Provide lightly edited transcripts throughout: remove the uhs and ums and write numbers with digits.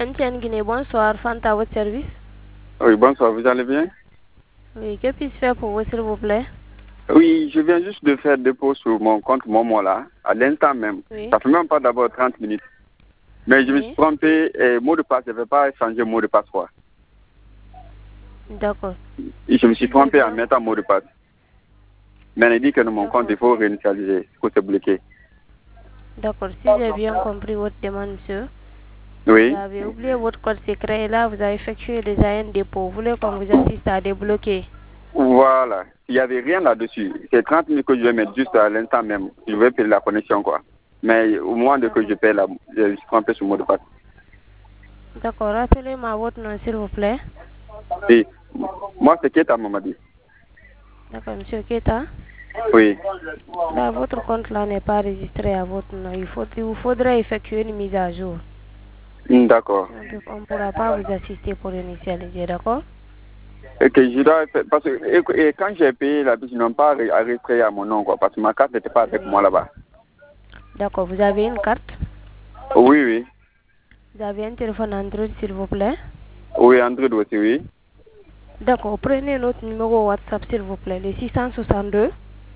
Etienne Guinée, bonsoir. Fanta à votre service. Oui, bonsoir, vous allez bien? Oui, que puis-je faire pour vous, s'il vous plaît? Oui, je viens juste de faire dépôt sur mon compte Momo là, à l'instant même. Oui. Ça fait même pas d'abord 30 minutes. Mais je me suis trompé, mot de passe, je ne vais pas changer mot de passe quoi. D'accord. Et je me suis trompé en mettant mot de passe. Mais il dit que dans mon compte, il faut réinitialiser, il faut se bloquer. D'accord, si j'ai bien compris votre demande, monsieur. Oui. Vous avez oublié votre code secret et là, vous avez effectué déjà un dépôt. Vous voulez qu'on vous assiste à débloquer? Voilà. Il n'y avait rien là-dessus. C'est 30 minutes que je vais mettre juste à l'instant même. Je vais payer la connexion, quoi. Mais au moment de que je paye, là, je me suis trompé sur le mot de passe. D'accord, rappelez-moi votre nom, s'il vous plaît. Oui. Moi, c'est Keta Mamadi. D'accord, monsieur Keta. Oui. Là, votre compte là n'est pas enregistré à votre nom. Il vous faudrait effectuer une mise à jour. D'accord. On ne pourra pas vous assister pour initialiser, d'accord? Et que je dois faire, parce que et quand j'ai payé là, ils n'ont pas enregistré à mon nom, quoi, parce que ma carte n'était pas avec moi là-bas. D'accord, vous avez une carte? Oui, oui. Vous avez un téléphone Android, s'il vous plaît? Oui, Android aussi, oui. D'accord, prenez notre numéro WhatsApp, s'il vous plaît, le 662.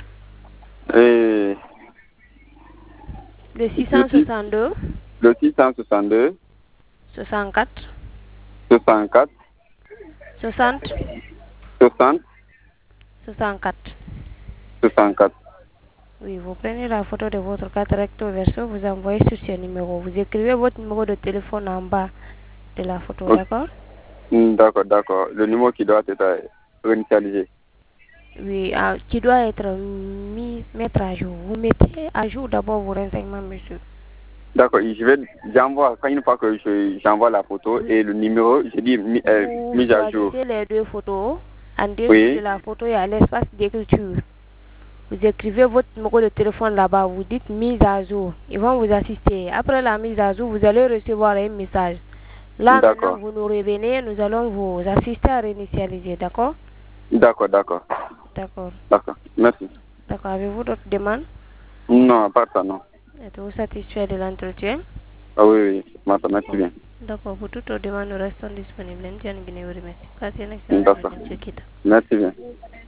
Et le 662. Le 662. 64. 64. 60. 60. 64. 64. Oui, vous prenez la photo de votre carte recto verso, vous envoyez sur ce numéro. Vous écrivez votre numéro de téléphone en bas de la photo, Okay. d'accord? D'accord, d'accord. Le numéro qui doit être réinitialisé. Oui, qui doit être mettre à jour. Vous mettez à jour d'abord vos renseignements, monsieur. D'accord, j'envoie, quand une fois que j'envoie la photo et le numéro, je dis mise à jour. Vous choisissez les deux photos. En dessous Oui. de la photo, il y a l'espace d'écriture. Vous écrivez votre numéro de téléphone là-bas, vous dites mise à jour. Ils vont vous assister. Après la mise à jour, vous allez recevoir un message. Là, maintenant, vous nous revenez, nous allons vous assister à réinitialiser, d'accord? D'accord, d'accord. D'accord. D'accord, merci. D'accord, avez-vous d'autres demandes? Non, pas ça, non. Êtes-vous satisfait de l'entretien? Ah oui, oui, merci bien. D'accord, pour toutes vos demandes, nous restons disponibles. Passez une excellente journée, monsieur Kita. Merci bien.